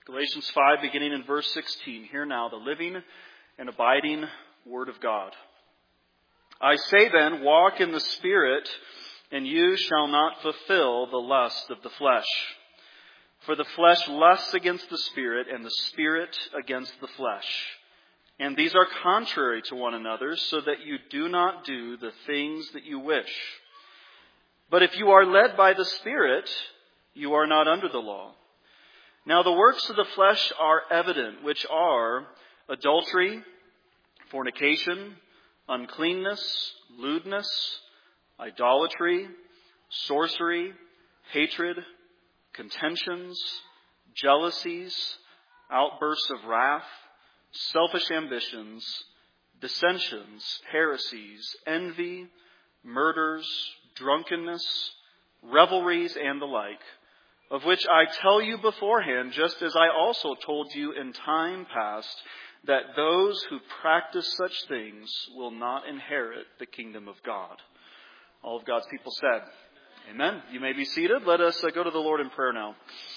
Galatians 5, beginning in verse 16. Hear now the living and abiding Word of God. I say then, walk in the Spirit, and you shall not fulfill the lust of the flesh. For the flesh lusts against the Spirit, and the Spirit against the flesh. And these are contrary to one another, so that you do not do the things that you wish. But if you are led by the Spirit, you are not under the law. Now the works of the flesh are evident, which are adultery, fornication, uncleanness, lewdness, idolatry, sorcery, hatred, contentions, jealousies, outbursts of wrath, selfish ambitions, dissensions, heresies, envy, murders, drunkenness, revelries, and the like, of which I tell you beforehand, just as I also told you in time past, that those who practice such things will not inherit the kingdom of God. All of God's people said, Amen. You may be seated. Let us go to the Lord in prayer now.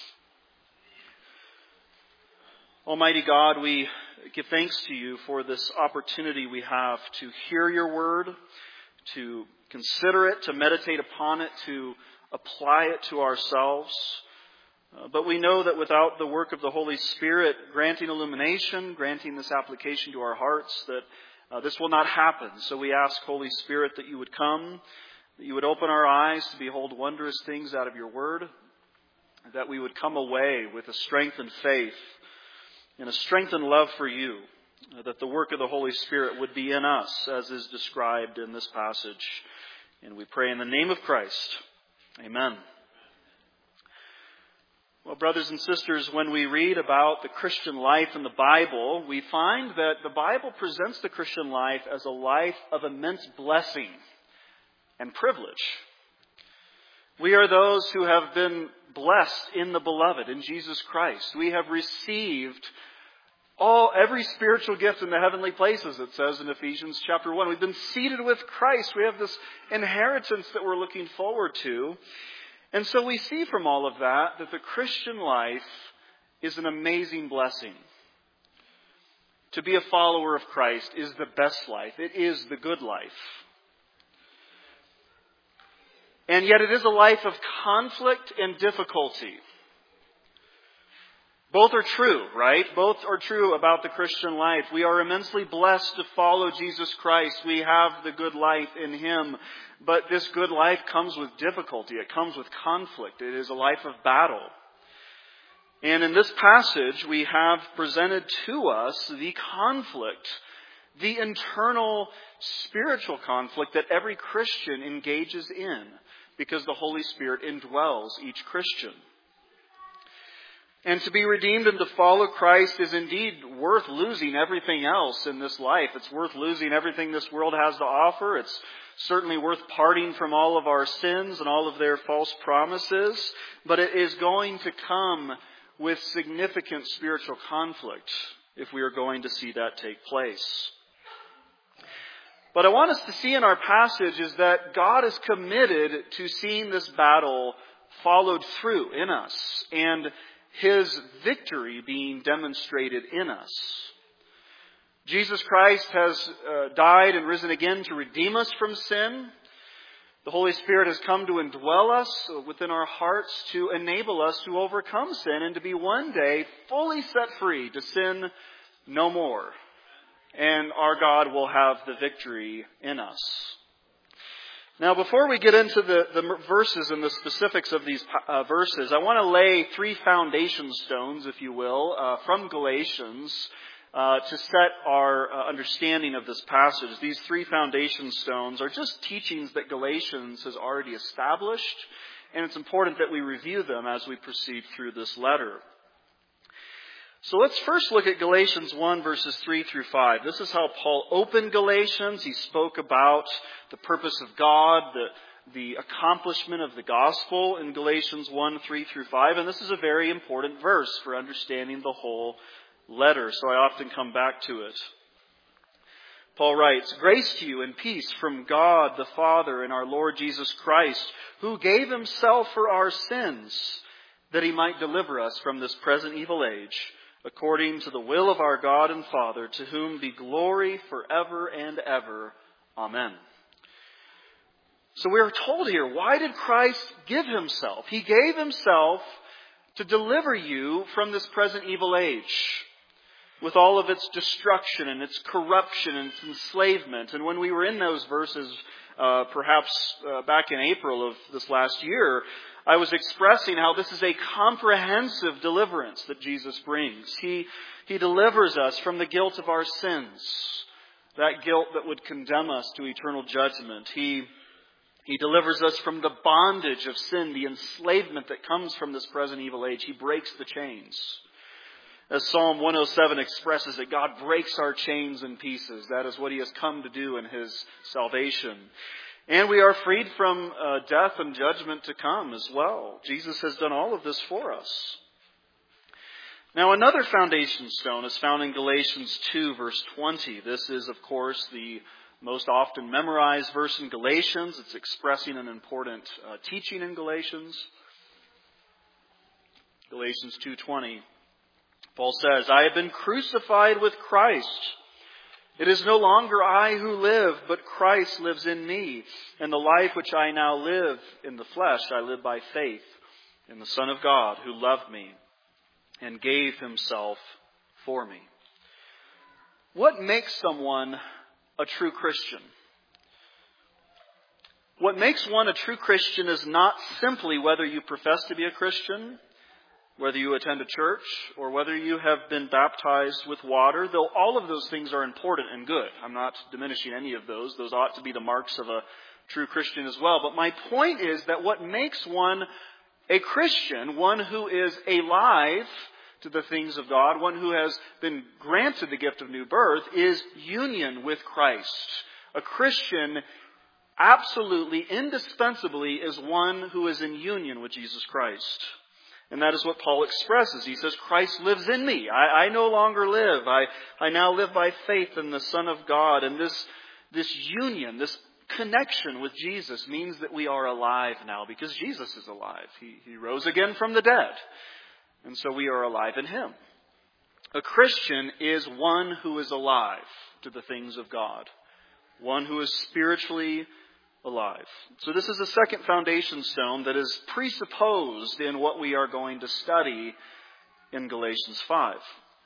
Almighty God, we give thanks to you for this opportunity we have to hear your word, to consider it, to meditate upon it, to apply it to ourselves. But we know that without the work of the Holy Spirit granting illumination, granting this application to our hearts, that this will not happen. So we ask, Holy Spirit, that you would come, that you would open our eyes to behold wondrous things out of your word, that we would come away with a strengthened faith and a strengthened love for you, that the work of the Holy Spirit would be in us, as is described in this passage. And we pray in the name of Christ. Amen. Well, brothers and sisters, when we read about the Christian life in the Bible, we find that the Bible presents the Christian life as a life of immense blessing and privilege. We are those who have been blessed in the Beloved, in Jesus Christ. We have received every spiritual gift in the heavenly places, it says in Ephesians chapter 1. We've been seated with Christ. We have this inheritance that we're looking forward to. And so we see from all of that the Christian life is an amazing blessing. To be a follower of Christ is the best life. It is the good life. And yet it is a life of conflict and difficulty. Both are true, right? Both are true about the Christian life. We are immensely blessed to follow Jesus Christ. We have the good life in Him. But this good life comes with difficulty. It comes with conflict. It is a life of battle. And in this passage, we have presented to us the conflict, the internal spiritual conflict that every Christian engages in, because the Holy Spirit indwells each Christian. And to be redeemed and to follow Christ is indeed worth losing everything else in this life. It's worth losing everything this world has to offer. It's certainly worth parting from all of our sins and all of their false promises. But it is going to come with significant spiritual conflict if we are going to see that take place. What I want us to see in our passage is that God is committed to seeing this battle followed through in us, and His victory being demonstrated in us. Jesus Christ has died and risen again to redeem us from sin. The Holy Spirit has come to indwell us within our hearts to enable us to overcome sin and to be one day fully set free to sin no more. And our God will have the victory in us. Now, before we get into the verses and the specifics of these verses, I want to lay three foundation stones, if you will, from Galatians to set our understanding of this passage. These three foundation stones are just teachings that Galatians has already established, and it's important that we review them as we proceed through this letter. So let's first look at Galatians 1, verses 3 through 5. This is how Paul opened Galatians. He spoke about the purpose of God, the accomplishment of the gospel in Galatians 1, 3 through 5. And this is a very important verse for understanding the whole letter, so I often come back to it. Paul writes, "Grace to you and peace from God the Father and our Lord Jesus Christ, who gave Himself for our sins, that He might deliver us from this present evil age, according to the will of our God and Father, to whom be glory forever and ever. Amen. So we are told here, why did Christ give Himself? He gave Himself to deliver you from this present evil age, with all of its destruction and its corruption and its enslavement. And when we were in those verses, perhaps back in April of this last year, I was expressing how this is a comprehensive deliverance that Jesus brings. He delivers us from the guilt of our sins, that guilt that would condemn us to eternal judgment. He delivers us from the bondage of sin, the enslavement that comes from this present evil age. He breaks the chains. As Psalm 107 expresses it, God breaks our chains in pieces. That is what He has come to do in His salvation. And we are freed from death and judgment to come as well. Jesus has done all of this for us. Now, another foundation stone is found in Galatians 2, verse 20. This is, of course, the most often memorized verse in Galatians. It's expressing an important teaching in Galatians. Galatians 2:20. Paul says, I have been crucified with Christ. It is no longer I who live, but Christ lives in me. And the life which I now live in the flesh, I live by faith in the Son of God who loved me and gave Himself for me. What makes someone a true Christian? What makes one a true Christian is not simply whether you profess to be a Christian, whether you attend a church, or whether you have been baptized with water, though all of those things are important and good. I'm not diminishing any of those. Those ought to be the marks of a true Christian as well. But my point is that what makes one a Christian, one who is alive to the things of God, one who has been granted the gift of new birth, is union with Christ. A Christian absolutely, indispensably, is one who is in union with Jesus Christ. And that is what Paul expresses. He says, Christ lives in me. I no longer live. I now live by faith in the Son of God. And this union, this connection with Jesus means that we are alive now because Jesus is alive. He rose again from the dead. And so we are alive in Him. A Christian is one who is alive to the things of God. One who is spiritually alive. So this is a second foundation stone that is presupposed in what we are going to study in Galatians 5.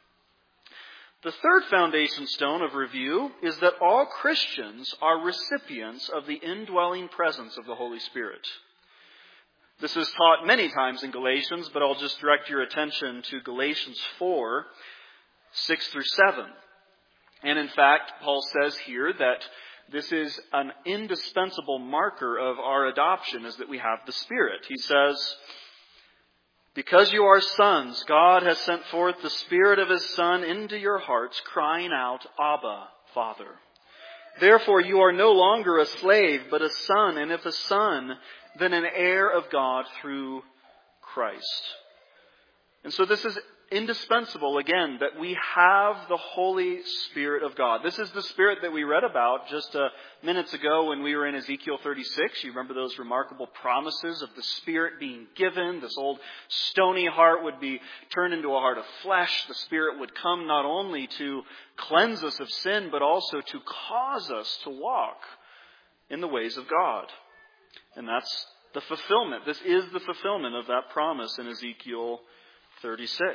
The third foundation stone of review is that all Christians are recipients of the indwelling presence of the Holy Spirit. This is taught many times in Galatians, but I'll just direct your attention to Galatians 4, 6 through 7. And in fact, Paul says here that this is an indispensable marker of our adoption, is that we have the Spirit. He says, because you are sons, God has sent forth the Spirit of His Son into your hearts, crying out, Abba, Father. Therefore you are no longer a slave, but a son, and if a son, then an heir of God through Christ. And so this is indispensable, again, that we have the Holy Spirit of God. This is the Spirit that we read about just minutes ago when we were in Ezekiel 36. You remember those remarkable promises of the Spirit being given. This old stony heart would be turned into a heart of flesh. The Spirit would come not only to cleanse us of sin, but also to cause us to walk in the ways of God. And that's the fulfillment. This is the fulfillment of that promise in Ezekiel 36.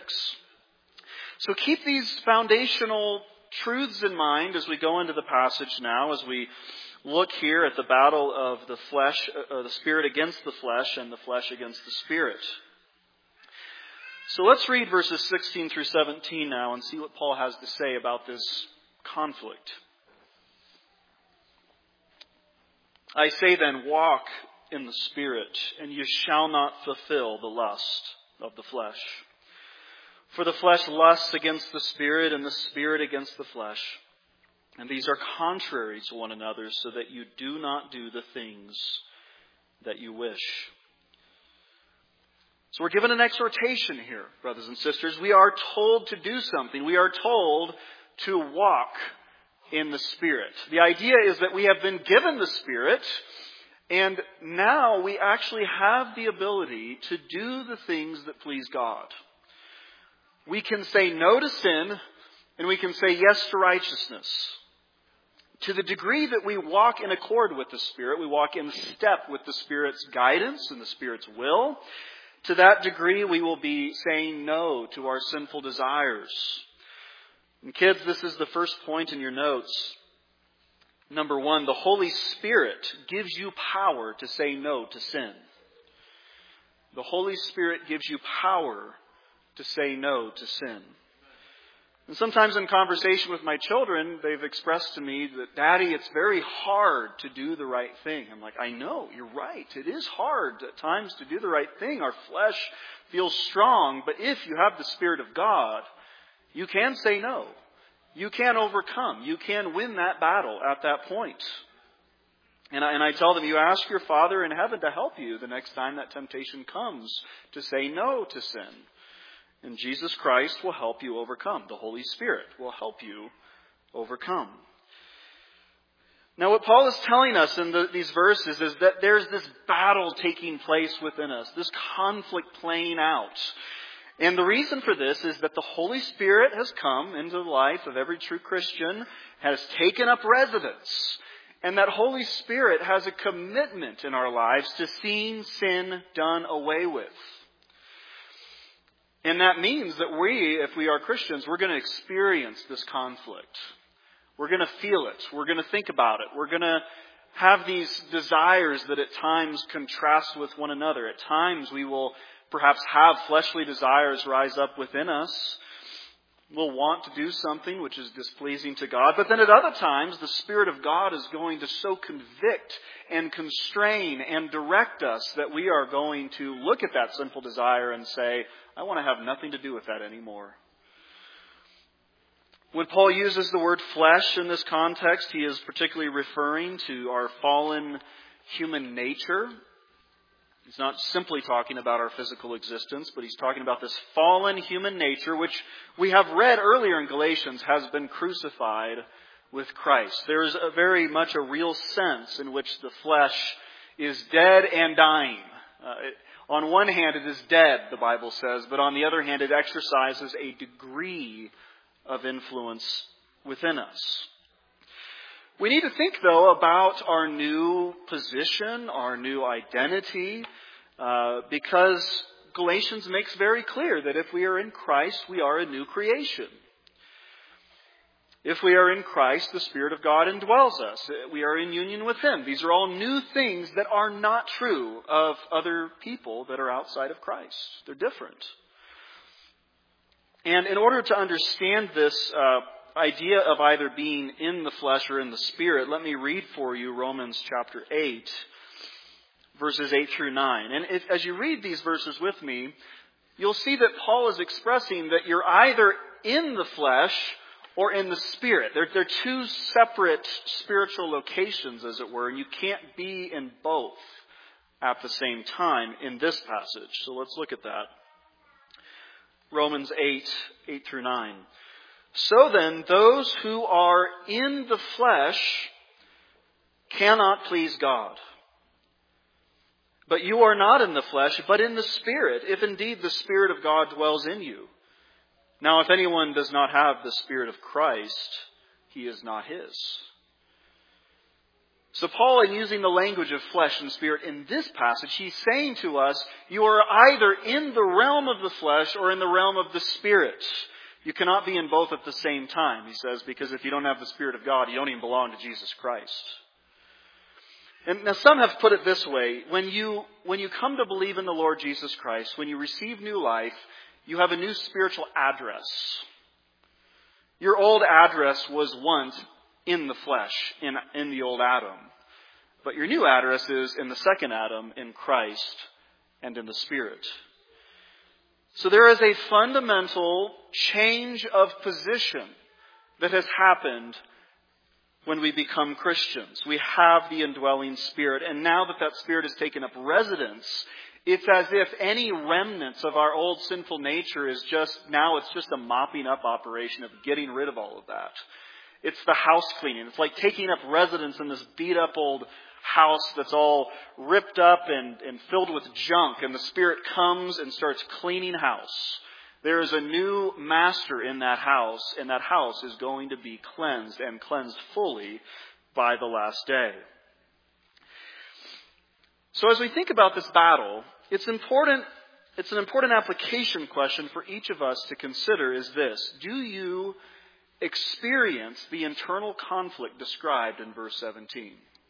So keep these foundational truths in mind as we go into the passage now, as we look here at the battle of the flesh, the Spirit against the flesh and the flesh against the Spirit. So let's read verses 16 through 17 now and see what Paul has to say about this conflict. I say then, walk in the Spirit, and you shall not fulfill the lust of the flesh. For the flesh lusts against the Spirit, and the Spirit against the flesh. And these are contrary to one another, so that you do not do the things that you wish. So we're given an exhortation here, brothers and sisters. We are told to do something. We are told to walk in the Spirit. The idea is that we have been given the Spirit, And now we actually have the ability to do the things that please God. We can say no to sin, and we can say yes to righteousness. To the degree that we walk in accord with the Spirit, we walk in step with the Spirit's guidance and the Spirit's will, to that degree we will be saying no to our sinful desires. And kids, this is the first point in your notes. Number one, the Holy Spirit gives you power to say no to sin. The Holy Spirit gives you power to say no to sin. And sometimes in conversation with my children, they've expressed to me that, Daddy, it's very hard to do the right thing. I'm like, I know, you're right. It is hard at times to do the right thing. Our flesh feels strong. But if you have the Spirit of God, you can say no. You can overcome. You can win that battle at that point. And I tell them, you ask your Father in heaven to help you the next time that temptation comes to say no to sin. And Jesus Christ will help you overcome. The Holy Spirit will help you overcome. Now what Paul is telling us in these verses is that there's this battle taking place within us, this conflict playing out. And the reason for this is that the Holy Spirit has come into the life of every true Christian, has taken up residence. And that Holy Spirit has a commitment in our lives to seeing sin done away with. And that means that we, if we are Christians, we're going to experience this conflict. We're going to feel it. We're going to think about it. We're going to have these desires that at times contrast with one another. At times we will perhaps have fleshly desires rise up within us. We'll want to do something which is displeasing to God. But then at other times, the Spirit of God is going to so convict and constrain and direct us that we are going to look at that sinful desire and say, I want to have nothing to do with that anymore. When Paul uses the word flesh in this context, he is particularly referring to our fallen human nature. He's not simply talking about our physical existence, but he's talking about this fallen human nature, which we have read earlier in Galatians has been crucified with Christ. There is very much a real sense in which the flesh is dead and dying. On one hand, it is dead, the Bible says, but on the other hand, it exercises a degree of influence within us. We need to think, though, about our new position, our new identity, because Galatians makes very clear that if we are in Christ, we are a new creation. If we are in Christ, the Spirit of God indwells us. We are in union with Him. These are all new things that are not true of other people that are outside of Christ. They're different. And in order to understand this idea of either being in the flesh or in the Spirit, let me read for you Romans chapter 8, verses 8 through 9. And as you read these verses with me, you'll see that Paul is expressing that you're either in the flesh or in the Spirit. They're two separate spiritual locations, as it were, and you can't be in both at the same time in this passage. So let's look at that. Romans 8 through 9. So then, those who are in the flesh cannot please God. But you are not in the flesh, but in the Spirit, if indeed the Spirit of God dwells in you. Now, if anyone does not have the Spirit of Christ, he is not his. So Paul, in using the language of flesh and spirit in this passage, he's saying to us, you are either in the realm of the flesh or in the realm of the Spirit. You cannot be in both at the same time, he says, because if you don't have the Spirit of God, you don't even belong to Jesus Christ. And now some have put it this way. When you come to believe in the Lord Jesus Christ, when you receive new life, you have a new spiritual address. Your old address was once in the flesh, in the old Adam. But your new address is in the second Adam, in Christ and in the Spirit. So there is a fundamental change of position that has happened when we become Christians. We have the indwelling Spirit, and now that that Spirit has taken up residence, it's as if any remnants of our old sinful nature it's just a mopping up operation of getting rid of all of that. It's the house cleaning. It's like taking up residence in this beat up old house that's all ripped up and filled with junk, and the Spirit comes and starts cleaning house. There is a new master in that house, and that house is going to be cleansed and cleansed fully by the last day. So as we think about this battle, it's an important application question for each of us to consider is this: do you experience the internal conflict described in verse 17?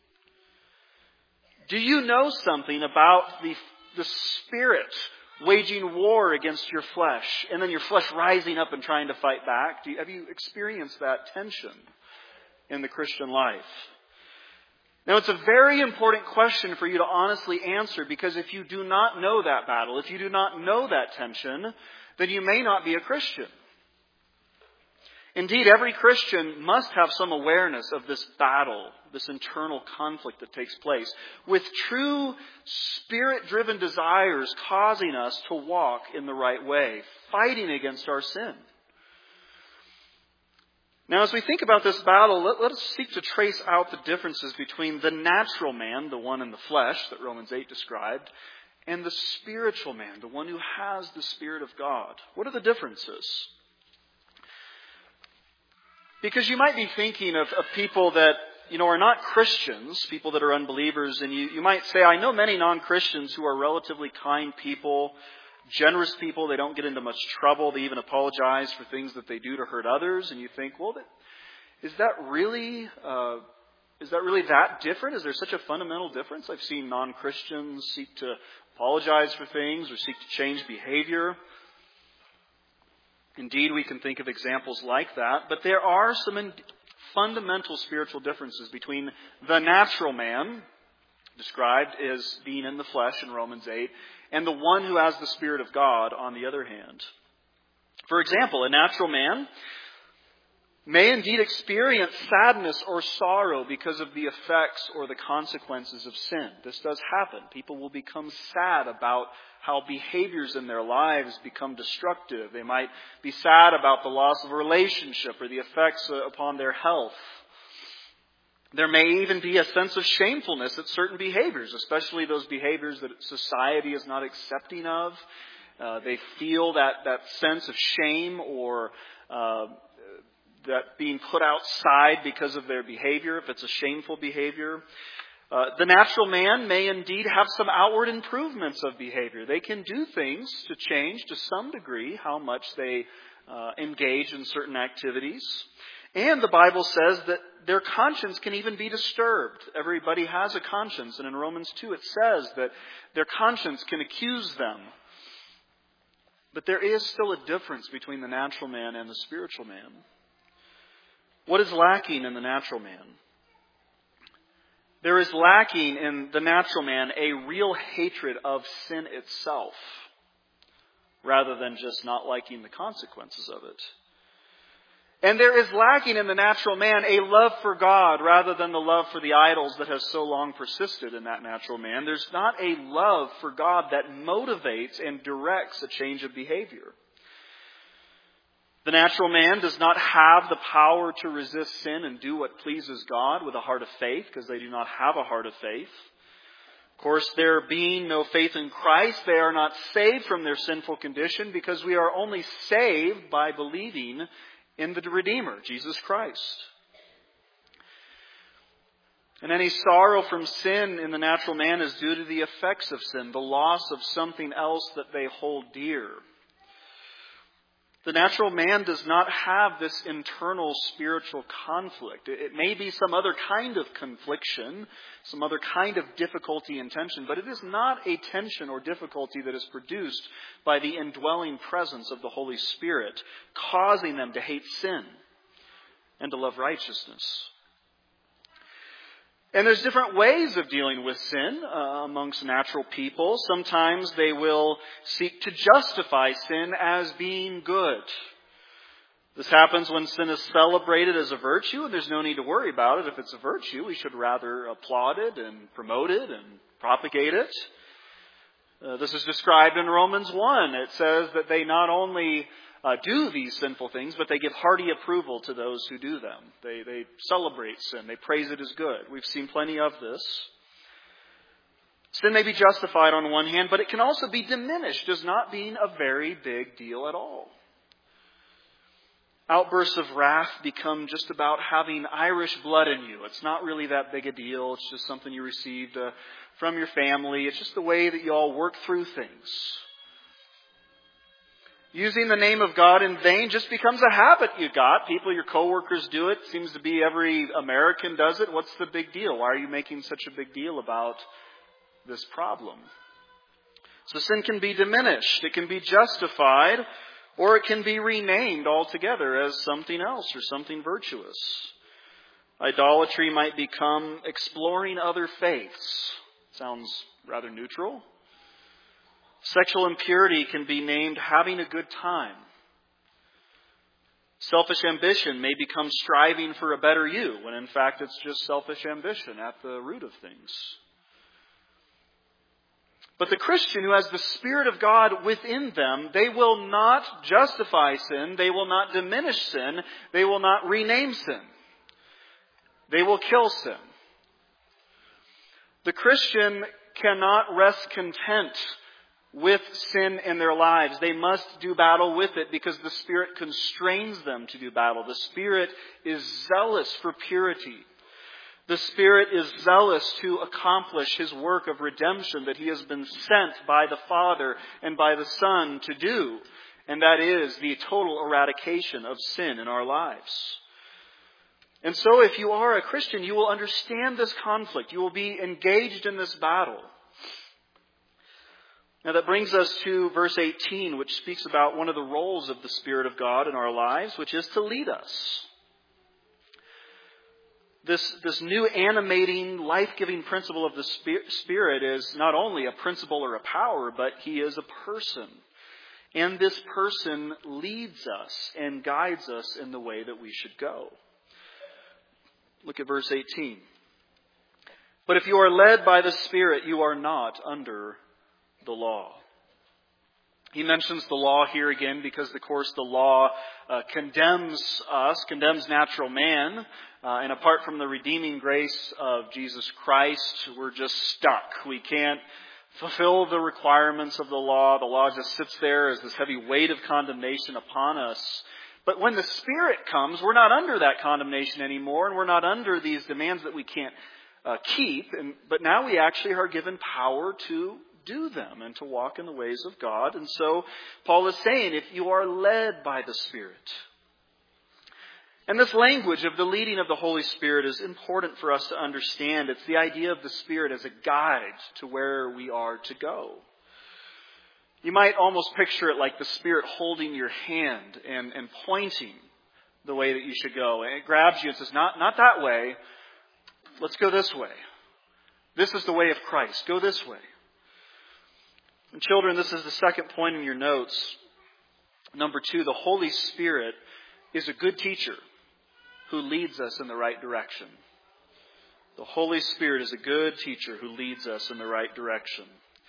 Do you know something about the Spirit waging war against your flesh, and then your flesh rising up and trying to fight back? Have you experienced that tension in the Christian life? Now, it's a very important question for you to honestly answer, because if you do not know that battle, if you do not know that tension, then you may not be a Christian. Indeed, every Christian must have some awareness of this battle, this internal conflict that takes place, with true Spirit-driven desires causing us to walk in the right way, fighting against our sin. Now, as we think about this battle, let us seek to trace out the differences between the natural man, the one in the flesh that Romans 8 described, and the spiritual man, the one who has the Spirit of God. What are the differences? Because you might be thinking of people that, are not Christians, people that are unbelievers, and you might say, I know many non-Christians who are relatively kind people, generous people. They don't get into much trouble. They even apologize for things that they do to hurt others. And you think, well, is that really that different? Is there such a fundamental difference? I've seen non-Christians seek to apologize for things or seek to change behavior. Indeed, we can think of examples like that. But there are some fundamental spiritual differences between the natural man, described as being in the flesh in Romans 8, and the one who has the Spirit of God on the other hand. For example, a natural man may indeed experience sadness or sorrow because of the effects or the consequences of sin. This does happen. People will become sad about how behaviors in their lives become destructive. They might be sad about the loss of a relationship or the effects upon their health. There may even be a sense of shamefulness at certain behaviors, especially those behaviors that society is not accepting of. They feel that sense of shame or that being put outside because of their behavior, if it's a shameful behavior. The natural man may indeed have some outward improvements of behavior. They can do things to change to some degree how much they engage in certain activities. And the Bible says that their conscience can even be disturbed. Everybody has a conscience. And in Romans 2 it says that their conscience can accuse them. But there is still a difference between the natural man and the spiritual man. What is lacking in the natural man? There is lacking in the natural man a real hatred of sin itself, rather than just not liking the consequences of it. And there is lacking in the natural man a love for God rather than the love for the idols that has so long persisted in that natural man. There's not a love for God that motivates and directs a change of behavior. The natural man does not have the power to resist sin and do what pleases God with a heart of faith, because they do not have a heart of faith. Of course, there being no faith in Christ, they are not saved from their sinful condition, because we are only saved by believing in the Redeemer, Jesus Christ. And any sorrow from sin in the natural man is due to the effects of sin, the loss of something else that they hold dear. The natural man does not have this internal spiritual conflict. It may be some other kind of confliction, some other kind of difficulty and tension, but it is not a tension or difficulty that is produced by the indwelling presence of the Holy Spirit, causing them to hate sin and to love righteousness. And there's different ways of dealing with sin amongst natural people. Sometimes they will seek to justify sin as being good. This happens when sin is celebrated as a virtue, and there's no need to worry about it. If it's a virtue, we should rather applaud it and promote it and propagate it. This is described in Romans 1. It says that they not only do these sinful things, but they give hearty approval to those who do them. They celebrate sin. They praise it as good. We've seen plenty of this. Sin may be justified on one hand, but it can also be diminished as not being a very big deal at all. Outbursts of wrath become just about having Irish blood in you. It's not really that big a deal. It's just something you received from your family. It's just the way that you all work through things. Using the name of God in vain just becomes a habit you got. People, your coworkers do it. Seems to be every American does it. What's the big deal? Why are you making such a big deal about this problem? So sin can be diminished. It can be justified. Or it can be renamed altogether as something else or something virtuous. Idolatry might become exploring other faiths. Sounds rather neutral. Sexual impurity can be named having a good time. Selfish ambition may become striving for a better you, when in fact it's just selfish ambition at the root of things. But the Christian who has the Spirit of God within them, they will not justify sin, they will not diminish sin, they will not rename sin. They will kill sin. The Christian cannot rest content with sin in their lives. They must do battle with it because the Spirit constrains them to do battle. The Spirit is zealous for purity. The Spirit is zealous to accomplish His work of redemption that He has been sent by the Father and by the Son to do. And that is the total eradication of sin in our lives. And so if you are a Christian, you will understand this conflict. You will be engaged in this battle. Now that brings us to verse 18, which speaks about one of the roles of the Spirit of God in our lives, which is to lead us. This new animating, life-giving principle of the Spirit is not only a principle or a power, but He is a person. And this person leads us and guides us in the way that we should go. Look at verse 18. But if you are led by the Spirit, you are not under the law. He mentions the law here again because, of course, the law condemns us, condemns natural man. And apart from the redeeming grace of Jesus Christ, we're just stuck. We can't fulfill the requirements of the law. The law just sits there as this heavy weight of condemnation upon us. But when the Spirit comes, we're not under that condemnation anymore, and we're not under these demands that we can't keep. But now we actually are given power to do them and to walk in the ways of God. And so Paul is saying, if you are led by the Spirit. And this language of the leading of the Holy Spirit is important for us to understand. It's the idea of the Spirit as a guide to where we are to go. You might almost picture it like the Spirit holding your hand and pointing the way that you should go. And it grabs you and says, not that way. Let's go this way. This is the way of Christ. Go this way. And children, this is the second point in your notes. Number 2, the Holy Spirit is a good teacher who leads us in the right direction. The Holy Spirit is a good teacher who leads us in the right direction.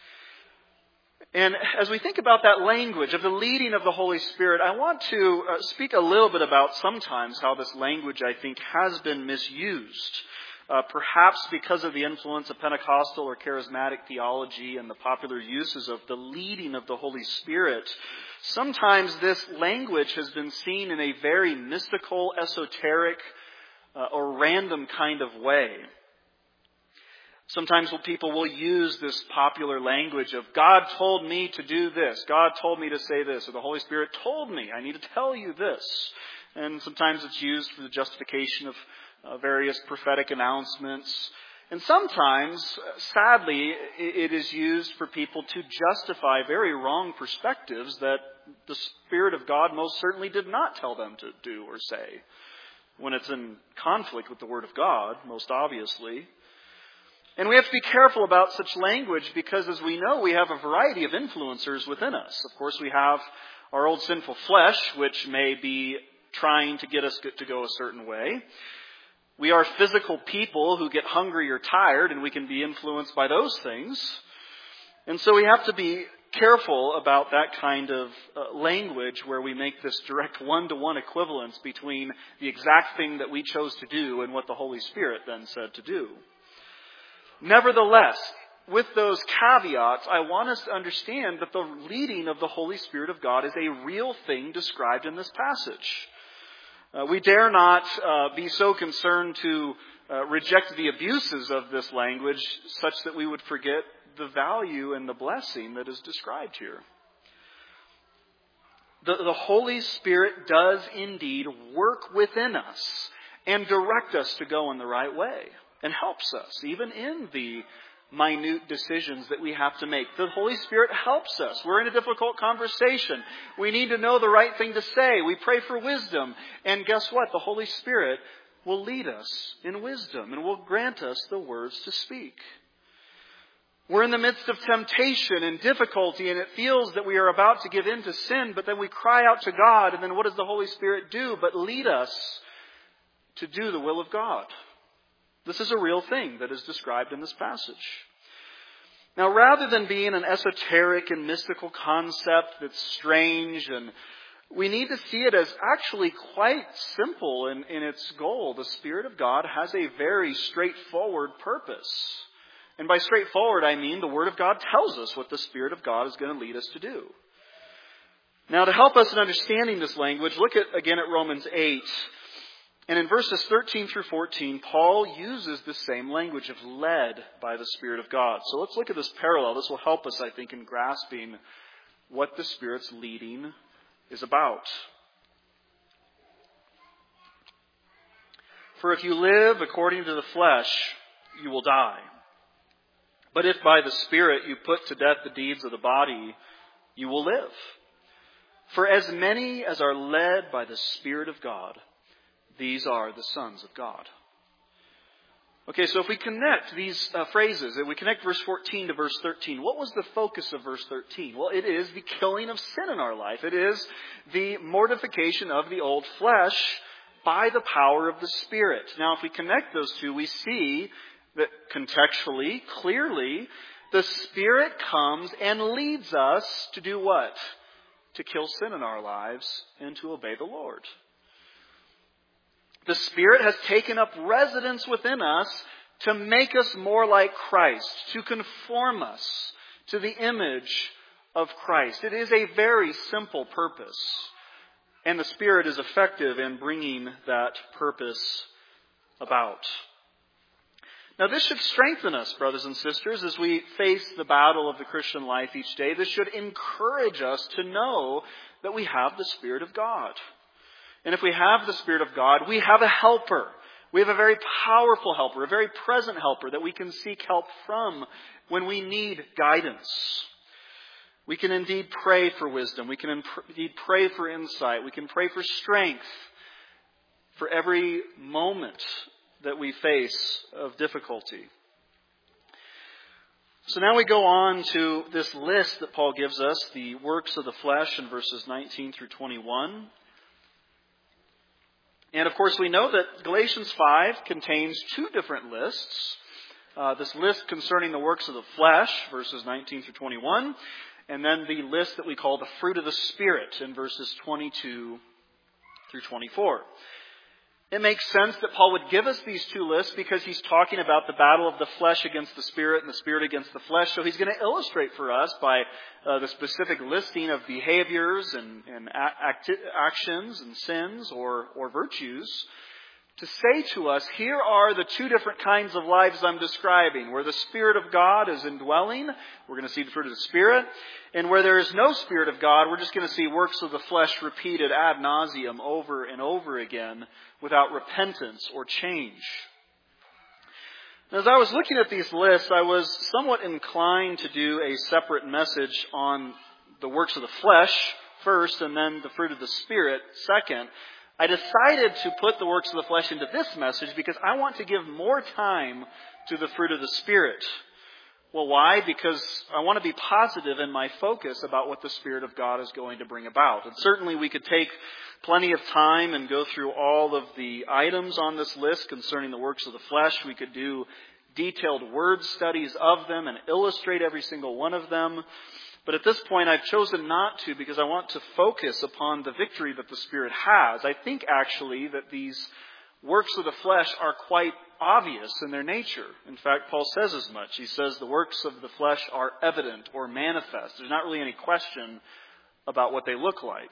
And as we think about that language of the leading of the Holy Spirit, I want to speak a little bit about sometimes how this language, I think, has been misused. Perhaps because of the influence of Pentecostal or charismatic theology and the popular uses of the leading of the Holy Spirit. Sometimes this language has been seen in a very mystical, esoteric, or random kind of way. Sometimes people will use this popular language of, God told me to do this, God told me to say this, or the Holy Spirit told me, I need to tell you this. And sometimes it's used for the justification of various prophetic announcements. And sometimes, sadly, it is used for people to justify very wrong perspectives that the Spirit of God most certainly did not tell them to do or say, when it's in conflict with the Word of God, most obviously. And we have to be careful about such language because, as we know, we have a variety of influencers within us. Of course, we have our old sinful flesh, which may be trying to get us to go a certain way. We are physical people who get hungry or tired, and we can be influenced by those things. And so we have to be careful about that kind of language where we make this direct one-to-one equivalence between the exact thing that we chose to do and what the Holy Spirit then said to do. Nevertheless, with those caveats, I want us to understand that the leading of the Holy Spirit of God is a real thing described in this passage. We dare not be so concerned to reject the abuses of this language such that we would forget the value and the blessing that is described here. The Holy Spirit does indeed work within us and direct us to go in the right way and helps us, even in the minute decisions that we have to make. The Holy Spirit helps us. We're in a difficult conversation. We need to know the right thing to say. We pray for wisdom. And guess what? The Holy Spirit will lead us in wisdom and will grant us the words to speak. We're in the midst of temptation and difficulty, and it feels that we are about to give in to sin, but then we cry out to God, and then what does the Holy Spirit do but lead us to do the will of God? This is a real thing that is described in this passage. Now, rather than being an esoteric and mystical concept that's strange, and we need to see it as actually quite simple in its goal. The Spirit of God has a very straightforward purpose. And by straightforward, I mean the Word of God tells us what the Spirit of God is going to lead us to do. Now, to help us in understanding this language, look again at Romans 8. And in verses 13 through 14, Paul uses the same language of led by the Spirit of God. So let's look at this parallel. This will help us, I think, in grasping what the Spirit's leading is about. For if you live according to the flesh, you will die. But if by the Spirit you put to death the deeds of the body, you will live. For as many as are led by the Spirit of God, these are the sons of God. Okay, so if we connect these phrases, if we connect verse 14 to verse 13, what was the focus of verse 13? Well, it is the killing of sin in our life. It is the mortification of the old flesh by the power of the Spirit. Now, if we connect those two, we see that contextually, clearly, the Spirit comes and leads us to do what? To kill sin in our lives and to obey the Lord. The Spirit has taken up residence within us to make us more like Christ, to conform us to the image of Christ. It is a very simple purpose, and the Spirit is effective in bringing that purpose about. Now, this should strengthen us, brothers and sisters, as we face the battle of the Christian life each day. This should encourage us to know that we have the Spirit of God. And if we have the Spirit of God, we have a helper. We have a very powerful helper, a very present helper that we can seek help from when we need guidance. We can indeed pray for wisdom. We can indeed pray for insight. We can pray for strength for every moment that we face of difficulty. So now we go on to this list that Paul gives us, the works of the flesh in verses 19 through 21. And of course we know that Galatians 5 contains two different lists. This list concerning the works of the flesh, verses 19 through 21, and then the list that we call the fruit of the Spirit in verses 22 through 24. It makes sense that Paul would give us these two lists because he's talking about the battle of the flesh against the Spirit and the Spirit against the flesh. So he's going to illustrate for us by the specific listing of behaviors and actions and sins or virtues to say to us, here are the two different kinds of lives I'm describing. Where the Spirit of God is indwelling, we're going to see the fruit of the Spirit. And where there is no Spirit of God, we're just going to see works of the flesh repeated ad nauseum over and over again without repentance or change. As I was looking at these lists, I was somewhat inclined to do a separate message on the works of the flesh first and then the fruit of the Spirit second. I decided to put the works of the flesh into this message because I want to give more time to the fruit of the Spirit. Well, why? Because I want to be positive in my focus about what the Spirit of God is going to bring about. And certainly we could take plenty of time and go through all of the items on this list concerning the works of the flesh. We could do detailed word studies of them and illustrate every single one of them. But at this point, I've chosen not to because I want to focus upon the victory that the Spirit has. I think actually that these works of the flesh are quite obvious in their nature. In fact, Paul says as much. He says the works of the flesh are evident or manifest. There's not really any question about what they look like.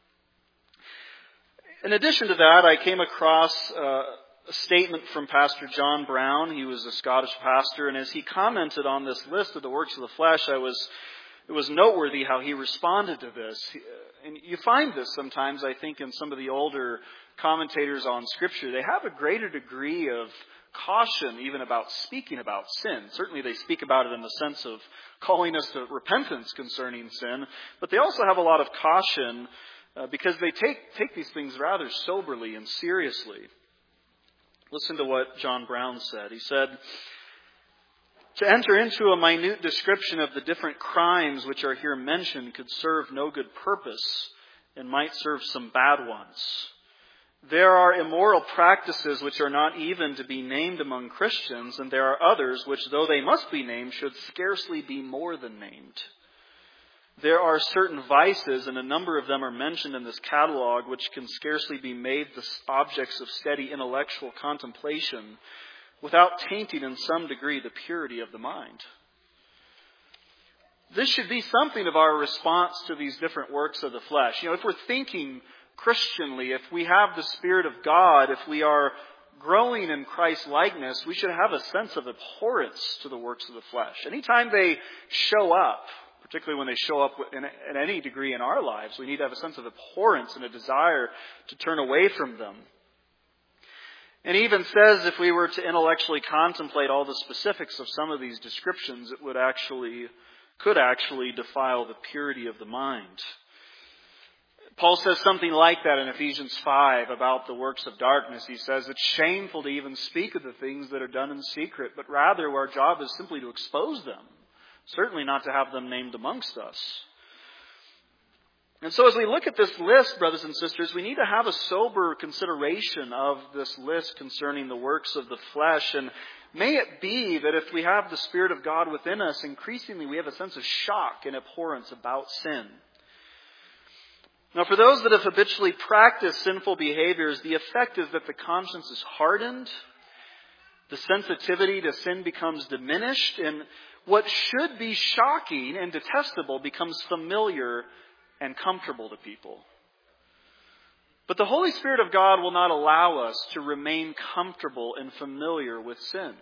In addition to that, I came across a statement from Pastor John Brown. He was a Scottish pastor, and as he commented on this list of the works of the flesh, it was noteworthy how he responded to this. And you find this sometimes, I think, in some of the older commentators on Scripture. They have a greater degree of caution even about speaking about sin. Certainly they speak about it in the sense of calling us to repentance concerning sin, but they also have a lot of caution because they take these things rather soberly and seriously. Listen to what John Brown said. He said, "To enter into a minute description of the different crimes which are here mentioned could serve no good purpose and might serve some bad ones. There are immoral practices which are not even to be named among Christians, and there are others which, though they must be named, should scarcely be more than named. There are certain vices, and a number of them are mentioned in this catalog, which can scarcely be made the objects of steady intellectual contemplation without tainting in some degree the purity of the mind." This should be something of our response to these different works of the flesh. If we're thinking Christianly, if we have the Spirit of God, if we are growing in Christ's likeness, we should have a sense of abhorrence to the works of the flesh. Anytime they show up, particularly when they show up in any degree in our lives, we need to have a sense of abhorrence and a desire to turn away from them. And he even says if we were to intellectually contemplate all the specifics of some of these descriptions, it could actually defile the purity of the mind. Paul says something like that in Ephesians 5 about the works of darkness. He says it's shameful to even speak of the things that are done in secret, but rather our job is simply to expose them, certainly not to have them named amongst us. And so as we look at this list, brothers and sisters, we need to have a sober consideration of this list concerning the works of the flesh. And may it be that if we have the Spirit of God within us, increasingly we have a sense of shock and abhorrence about sin. Now, for those that have habitually practiced sinful behaviors, the effect is that the conscience is hardened, the sensitivity to sin becomes diminished, and what should be shocking and detestable becomes familiar and comfortable to people. But the Holy Spirit of God will not allow us to remain comfortable and familiar with sin.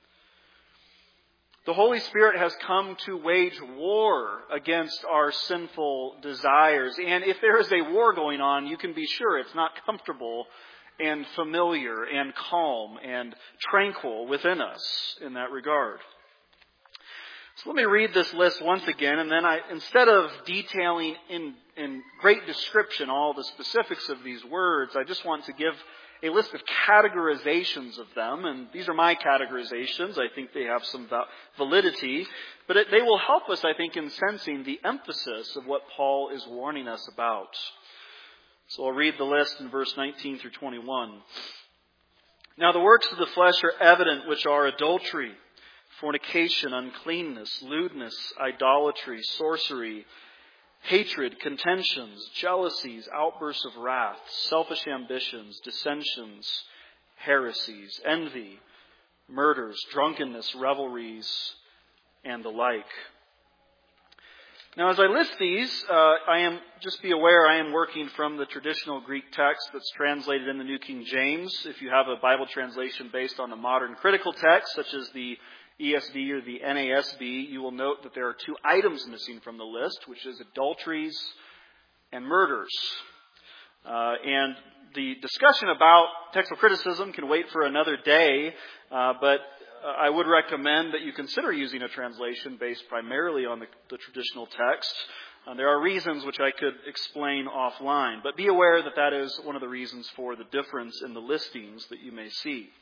The Holy Spirit has come to wage war against our sinful desires. And if there is a war going on, you can be sure it's not comfortable and familiar and calm and tranquil within us in that regard. So let me read this list once again, and then instead of detailing in great description all the specifics of these words, I just want to give a list of categorizations of them, and these are my categorizations. I think they have some validity, but they will help us, I think, in sensing the emphasis of what Paul is warning us about. So I'll read the list in verse 19 through 21. "Now the works of the flesh are evident, which are adultery, fornication, uncleanness, lewdness, idolatry, sorcery, hatred, contentions, jealousies, outbursts of wrath, selfish ambitions, dissensions, heresies, envy, murders, drunkenness, revelries, and the like." Now, as I list these, just be aware I am working from the traditional Greek text that's translated in the New King James. If you have a Bible translation based on the modern critical text, such as the ESV or the NASB, you will note that there are two items missing from the list, which is adulteries and murders. And the discussion about textual criticism can wait for another day, but I would recommend that you consider using a translation based primarily on the traditional text. There are reasons which I could explain offline, but be aware that that is one of the reasons for the difference in the listings that you may see.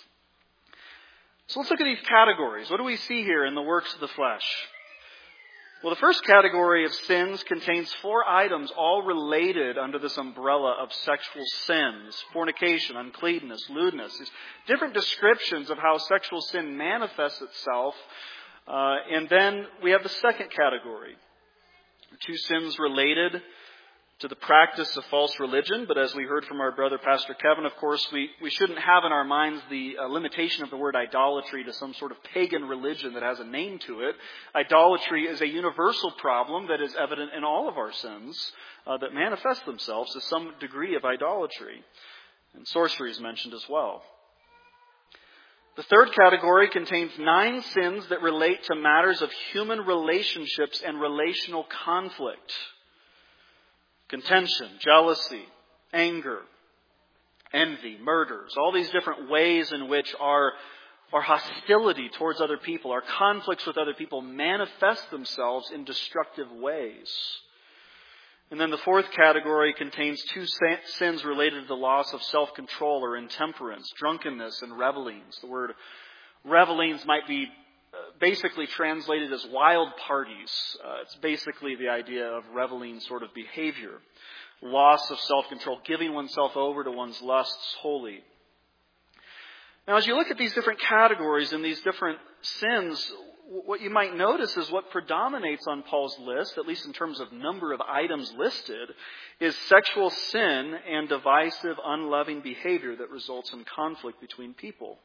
So let's look at these categories. What do we see here in the works of the flesh? Well, the first category of sins contains 4 items, all related under this umbrella of sexual sins: fornication, uncleanness, lewdness. These different descriptions of how sexual sin manifests itself. And then we have the second category. 2 sins related to the practice of false religion. But as we heard from our brother Pastor Kevin, of course, we shouldn't have in our minds the limitation of the word idolatry to some sort of pagan religion that has a name to it. Idolatry is a universal problem that is evident in all of our sins that manifest themselves to some degree of idolatry. And sorcery is mentioned as well. The third category contains 9 sins that relate to matters of human relationships and relational conflict. Contention, jealousy, anger, envy, murders, all these different ways in which our hostility towards other people, our conflicts with other people manifest themselves in destructive ways. And then the fourth category contains 2 sins related to the loss of self-control or intemperance, drunkenness and revelings. The word revelings might be basically translated as wild parties. It's basically the idea of reveling sort of behavior. Loss of self-control, giving oneself over to one's lusts wholly. Now, as you look at these different categories and these different sins, what you might notice is what predominates on Paul's list, at least in terms of number of items listed, is sexual sin and divisive, unloving behavior that results in conflict between people.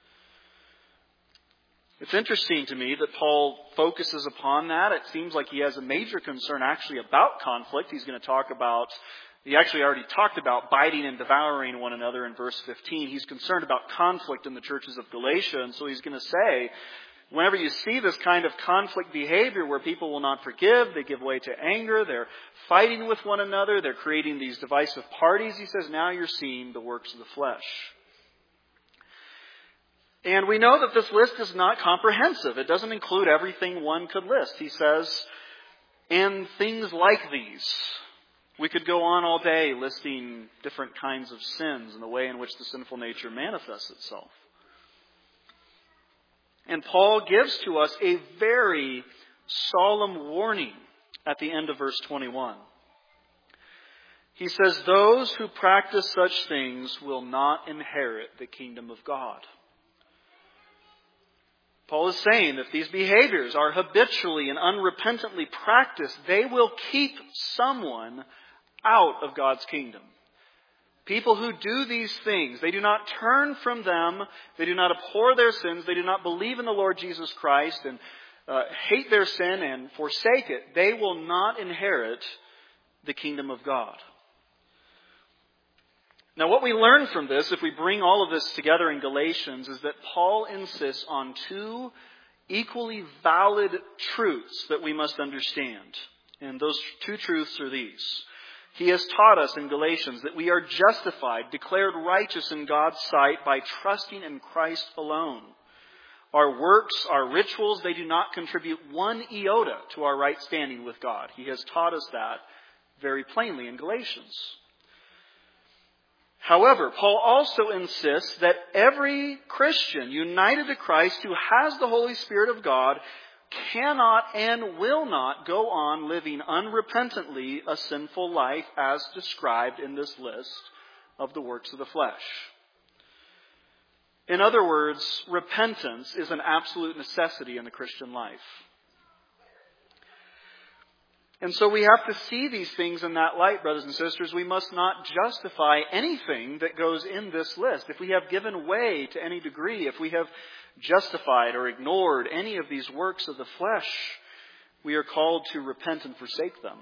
It's interesting to me that Paul focuses upon that. It seems like he has a major concern actually about conflict. He actually already talked about biting and devouring one another in verse 15. He's concerned about conflict in the churches of Galatia, and so he's going to say, whenever you see this kind of conflict behavior where people will not forgive, they give way to anger, they're fighting with one another, they're creating these divisive parties, he says, now you're seeing the works of the flesh. And we know that this list is not comprehensive. It doesn't include everything one could list. He says, and things like these. We could go on all day listing different kinds of sins and the way in which the sinful nature manifests itself. And Paul gives to us a very solemn warning at the end of verse 21. He says, those who practice such things will not inherit the kingdom of God. Paul is saying that if these behaviors are habitually and unrepentantly practiced, they will keep someone out of God's kingdom. People who do these things, they do not turn from them, they do not abhor their sins, they do not believe in the Lord Jesus Christ and hate their sin and forsake it, they will not inherit the kingdom of God. Now, what we learn from this, if we bring all of this together in Galatians, is that Paul insists on 2 equally valid truths that we must understand. And those 2 truths are these. He has taught us in Galatians that we are justified, declared righteous in God's sight by trusting in Christ alone. Our works, our rituals, they do not contribute 1 iota to our right standing with God. He has taught us that very plainly in Galatians. However, Paul also insists that every Christian united to Christ who has the Holy Spirit of God cannot and will not go on living unrepentantly a sinful life as described in this list of the works of the flesh. In other words, repentance is an absolute necessity in the Christian life. And so we have to see these things in that light, brothers and sisters. We must not justify anything that goes in this list. If we have given way to any degree, if we have justified or ignored any of these works of the flesh, we are called to repent and forsake them.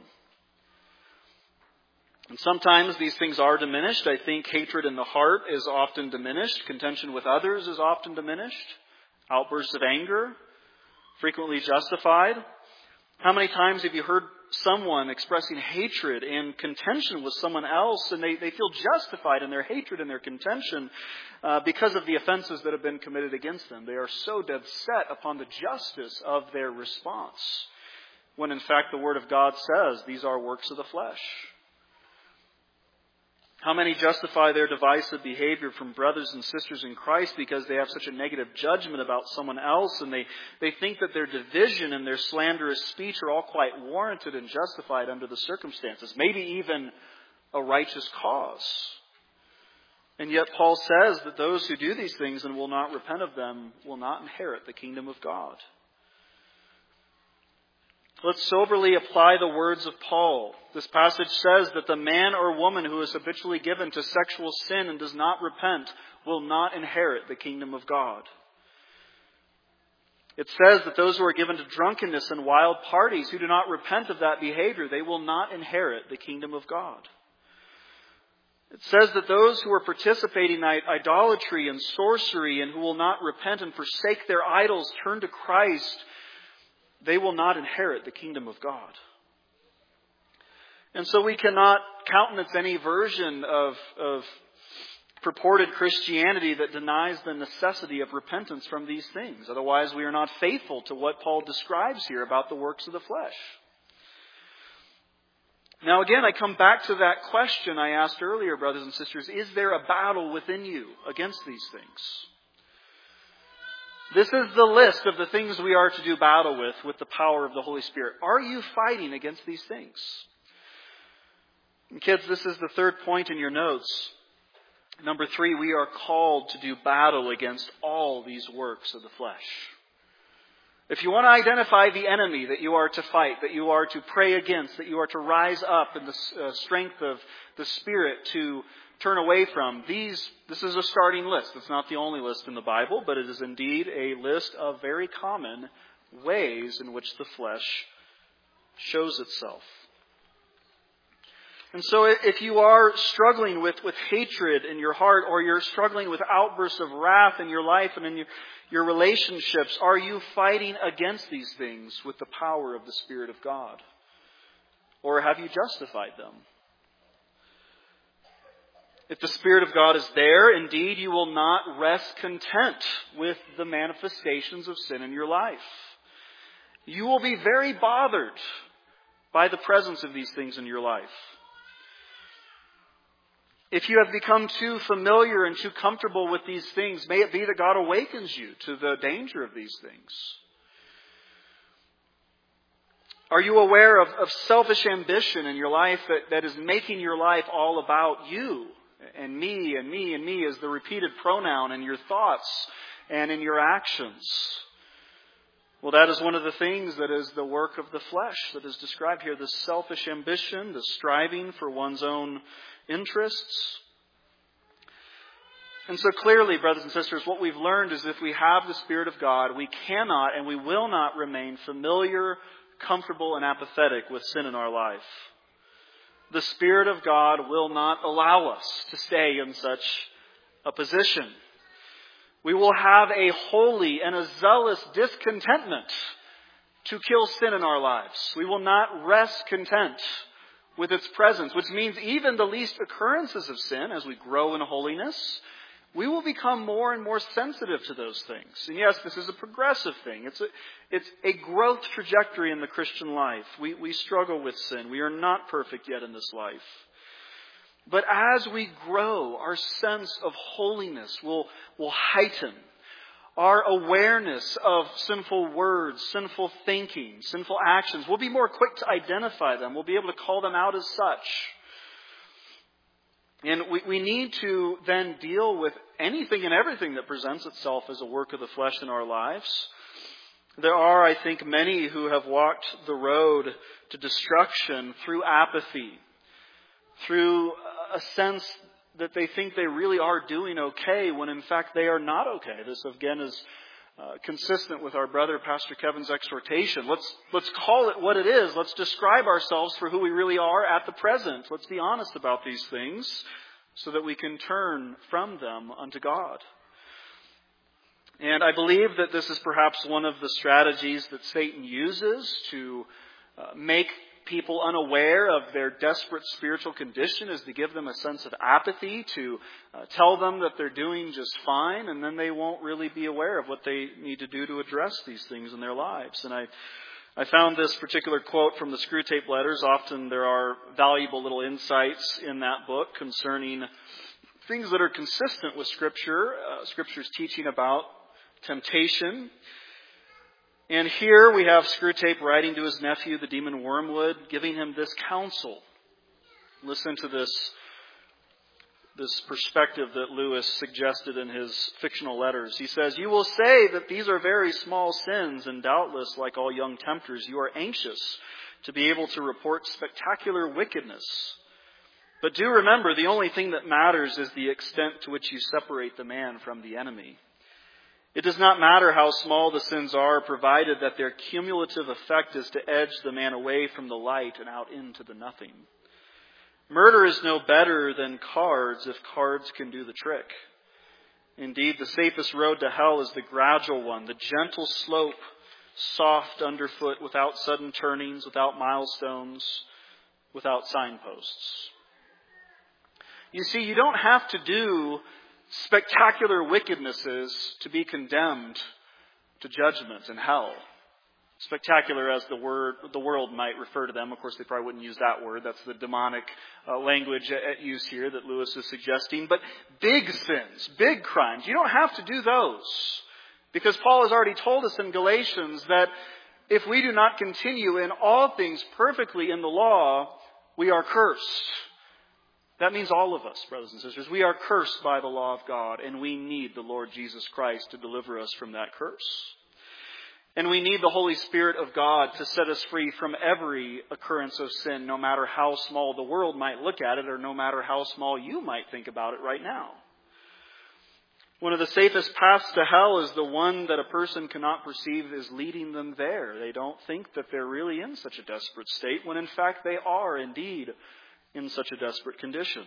And sometimes these things are diminished. I think hatred in the heart is often diminished. Contention with others is often diminished. Outbursts of anger, frequently justified. How many times have you heard someone expressing hatred and contention with someone else, and they feel justified in their hatred and their contention because of the offenses that have been committed against them? They are so dead set upon the justice of their response, when in fact the Word of God says these are works of the flesh. How many justify their divisive behavior from brothers and sisters in Christ because they have such a negative judgment about someone else, and they think that their division and their slanderous speech are all quite warranted and justified under the circumstances, maybe even a righteous cause. And yet Paul says that those who do these things and will not repent of them will not inherit the kingdom of God. Let's soberly apply the words of Paul. This passage says that the man or woman who is habitually given to sexual sin and does not repent will not inherit the kingdom of God. It says that those who are given to drunkenness and wild parties who do not repent of that behavior, they will not inherit the kingdom of God. It says that those who are participating in idolatry and sorcery and who will not repent and forsake their idols, turn to Christ, they will not inherit the kingdom of God. And so we cannot countenance any version of purported Christianity that denies the necessity of repentance from these things. Otherwise, we are not faithful to what Paul describes here about the works of the flesh. Now again, I come back to that question I asked earlier, brothers and sisters. Is there a battle within you against these things? This is the list of the things we are to do battle with the power of the Holy Spirit. Are you fighting against these things? And kids, this is the third point in your notes. Number 3, we are called to do battle against all these works of the flesh. If you want to identify the enemy that you are to fight, that you are to pray against, that you are to rise up in the strength of the Spirit to turn away from, this is a starting list. It's not the only list in the Bible, but it is indeed a list of very common ways in which the flesh shows itself. And so if you are struggling with hatred in your heart, or you're struggling with outbursts of wrath in your life and in your relationships, are you fighting against these things with the power of the Spirit of God? Or have you justified them? If the Spirit of God is there, indeed you will not rest content with the manifestations of sin in your life. You will be very bothered by the presence of these things in your life. If you have become too familiar and too comfortable with these things, may it be that God awakens you to the danger of these things. Are you aware of selfish ambition in your life that is making your life all about you and me and me and me as the repeated pronoun in your thoughts and in your actions? Well, that is one of the things that is the work of the flesh that is described here. The selfish ambition, the striving for one's own interests. And so clearly, brothers and sisters, what we've learned is if we have the Spirit of God, we cannot and we will not remain familiar, comfortable, and apathetic with sin in our life. The Spirit of God will not allow us to stay in such a position. We will have a holy and a zealous discontentment to kill sin in our lives. We will not rest content with its presence, which means even the least occurrences of sin, as we grow in holiness, we will become more and more sensitive to those things. And yes, this is a progressive thing. It's a growth trajectory in the Christian life. We struggle with sin. We are not perfect yet in this life. But as we grow, our sense of holiness will heighten. Our awareness of sinful words, sinful thinking, sinful actions, we'll be more quick to identify them. We'll be able to call them out as such. And we need to then deal with anything and everything that presents itself as a work of the flesh in our lives. There are, I think, many who have walked the road to destruction through apathy, through a sense that they think they really are doing okay when in fact they are not okay. This again is consistent with our brother Pastor Kevin's exhortation. Let's call it what it is. Let's describe ourselves for who we really are at the present. Let's be honest about these things so that we can turn from them unto God. And I believe that this is perhaps one of the strategies that Satan uses to make people unaware of their desperate spiritual condition, is to give them a sense of apathy, to tell them that they're doing just fine, and then they won't really be aware of what they need to do to address these things in their lives. And I found this particular quote from the Screwtape Letters. Often there are valuable little insights in that book concerning things that are consistent with Scripture, Scripture's teaching about temptation. And here we have Screwtape writing to his nephew, the demon Wormwood, giving him this counsel. Listen to this this perspective that Lewis suggested in his fictional letters. He says, "You will say that these are very small sins, and doubtless, like all young tempters, you are anxious to be able to report spectacular wickedness. But do remember, the only thing that matters is the extent to which you separate the man from the enemy. It does not matter how small the sins are, provided that their cumulative effect is to edge the man away from the light and out into the nothing. Murder is no better than cards if cards can do the trick. Indeed, the safest road to hell is the gradual one, the gentle slope, soft underfoot, without sudden turnings, without milestones, without signposts." You see, you don't have to do spectacular wickednesses to be condemned to judgment and hell. Spectacular as the world might refer to them. Of course, they probably wouldn't use that word. That's the demonic language at use here that Lewis is suggesting. But big sins, big crimes, you don't have to do those. Because Paul has already told us in Galatians that if we do not continue in all things perfectly in the law, we are cursed. That means all of us, brothers and sisters. We are cursed by the law of God, and we need the Lord Jesus Christ to deliver us from that curse. And we need the Holy Spirit of God to set us free from every occurrence of sin, no matter how small the world might look at it, or no matter how small you might think about it right now. One of the safest paths to hell is the one that a person cannot perceive is leading them there. They don't think that they're really in such a desperate state, when in fact they are indeed in such a desperate condition.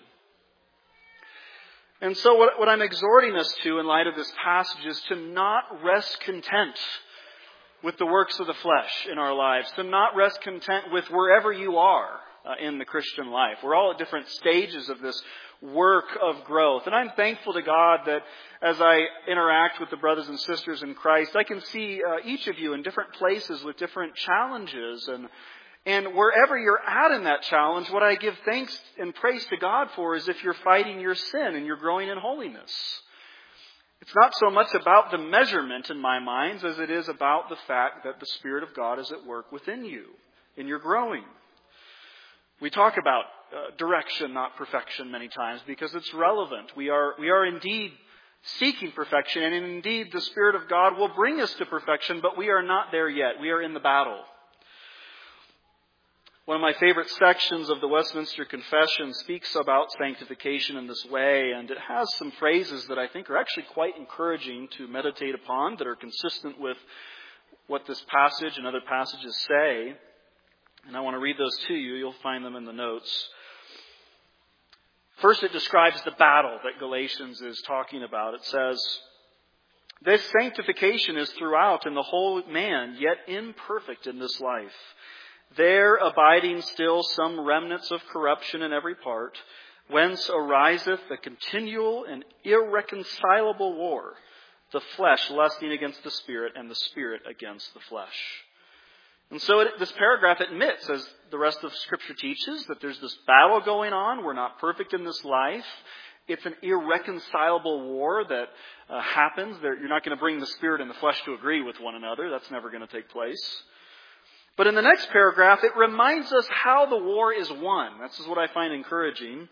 And so what I'm exhorting us to in light of this passage is to not rest content with the works of the flesh in our lives, to not rest content with wherever you are in the Christian life. We're all at different stages of this work of growth. And I'm thankful to God that as I interact with the brothers and sisters in Christ, I can see each of you in different places with different challenges. And wherever you're at in that challenge, what I give thanks and praise to God for is if you're fighting your sin and you're growing in holiness. It's not so much about the measurement in my mind as it is about the fact that the Spirit of God is at work within you and you're growing. We talk about direction, not perfection, many times because it's relevant. We are indeed seeking perfection, and indeed the Spirit of God will bring us to perfection, but we are not there yet. We are in the battle. One of my favorite sections of the Westminster Confession speaks about sanctification in this way, and it has some phrases that I think are actually quite encouraging to meditate upon, that are consistent with what this passage and other passages say. And I want to read those to you. You'll find them in the notes. First, it describes the battle that Galatians is talking about. It says, "This sanctification is throughout in the whole man, yet imperfect in this life. There abiding still some remnants of corruption in every part, whence ariseth the continual and irreconcilable war, the flesh lusting against the Spirit, and the Spirit against the flesh." And so this paragraph admits, as the rest of Scripture teaches, that there's this battle going on. We're not perfect in this life. It's an irreconcilable war that happens. You're not going to bring the Spirit and the flesh to agree with one another. That's never going to take place. But in the next paragraph, it reminds us how the war is won. This is what I find encouraging.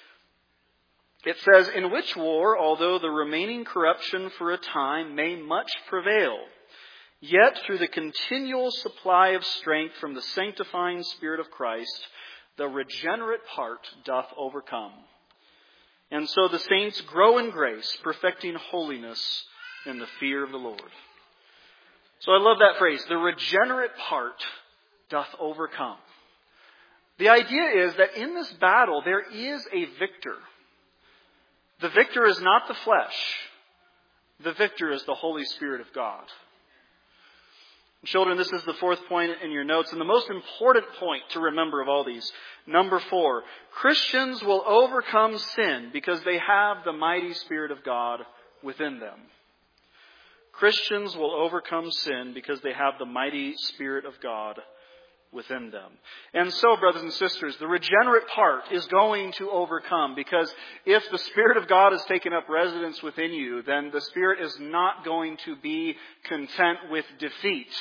It says, "In which war, although the remaining corruption for a time may much prevail, yet through the continual supply of strength from the sanctifying Spirit of Christ, the regenerate part doth overcome. And so the saints grow in grace, perfecting holiness in the fear of the Lord." So I love that phrase, the regenerate part doth overcome. The idea is that in this battle, there is a victor. The victor is not the flesh. The victor is the Holy Spirit of God. Children, this is the fourth point in your notes, and the most important point to remember of all these. Number 4, Christians will overcome sin because they have the mighty Spirit of God within them. Christians will overcome sin because they have the mighty Spirit of God within them. And so, brothers and sisters, the regenerate part is going to overcome, because if the Spirit of God has taken up residence within you, then the Spirit is not going to be content with defeat.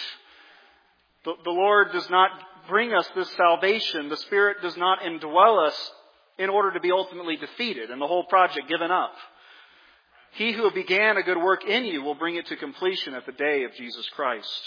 The Lord does not bring us this salvation. The Spirit does not indwell us in order to be ultimately defeated and the whole project given up. He who began a good work in you will bring it to completion at the day of Jesus Christ.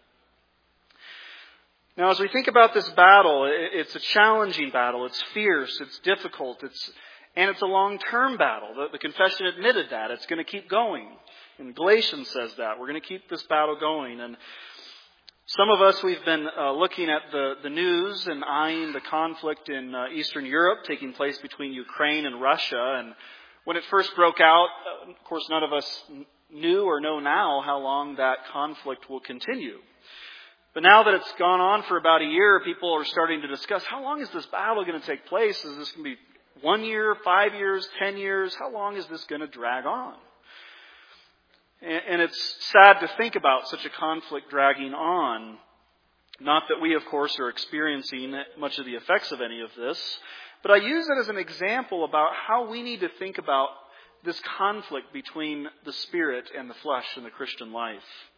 Now, as we think about this battle, it's a challenging battle. It's fierce. It's difficult. And it's a long-term battle. The confession admitted that. It's going to keep going. And Galatians says that. We're going to keep this battle going. And some of us, we've been looking at the news and eyeing the conflict in Eastern Europe taking place between Ukraine and Russia. And when it first broke out, of course, none of us knew or know now how long that conflict will continue. But now that it's gone on for about a year, people are starting to discuss, how long is this battle going to take place? Is this going to be 1 year, 5 years, 10 years? How long is this going to drag on? And it's sad to think about such a conflict dragging on. Not that we, of course, are experiencing much of the effects of any of this. But I use it as an example about how we need to think about this conflict between the spirit and the flesh in the Christian life.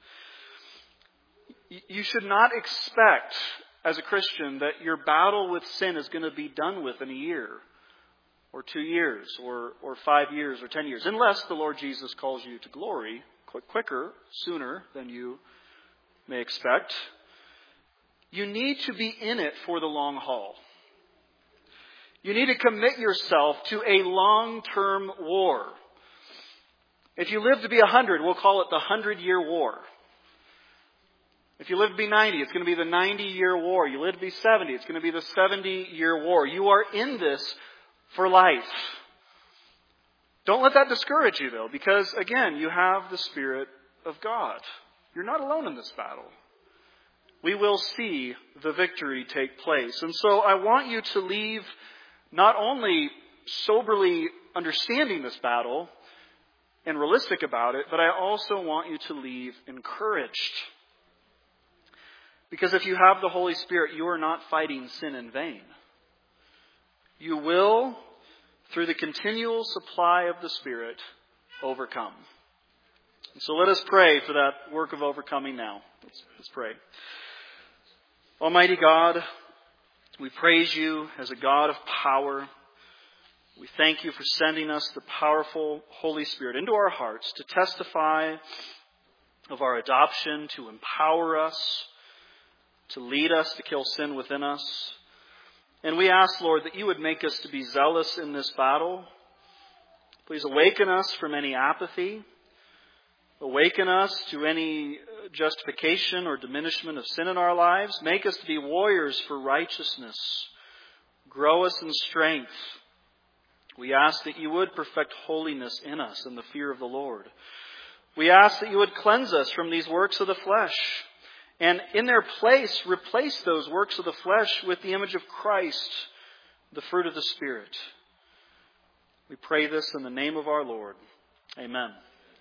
You should not expect, as a Christian, that your battle with sin is going to be done with in a year, or 2 years, or 5 years, or 10 years, unless the Lord Jesus calls you to glory quicker, sooner than you may expect. You need to be in it for the long haul. You need to commit yourself to a long-term war. If you live to be 100, we'll call it the 100-year war. If you live to be 90, it's going to be the 90-year war. You live to be 70, it's going to be the 70-year war. You are in this for life. Don't let that discourage you, though, because, again, you have the Spirit of God. You're not alone in this battle. We will see the victory take place. And so I want you to leave not only soberly understanding this battle and realistic about it, but I also want you to leave encouraged. Because if you have the Holy Spirit, you are not fighting sin in vain. You will, through the continual supply of the Spirit, overcome. And so let us pray for that work of overcoming now. Let's pray. Almighty God, we praise you as a God of power. We thank you for sending us the powerful Holy Spirit into our hearts to testify of our adoption, to empower us, to lead us, to kill sin within us. And we ask, Lord, that you would make us to be zealous in this battle. Please awaken us from any apathy. Awaken us to any justification or diminishment of sin in our lives. Make us to be warriors for righteousness. Grow us in strength. We ask that you would perfect holiness in us in the fear of the Lord. We ask that you would cleanse us from these works of the flesh. And in their place, replace those works of the flesh with the image of Christ, the fruit of the Spirit. We pray this in the name of our Lord. Amen.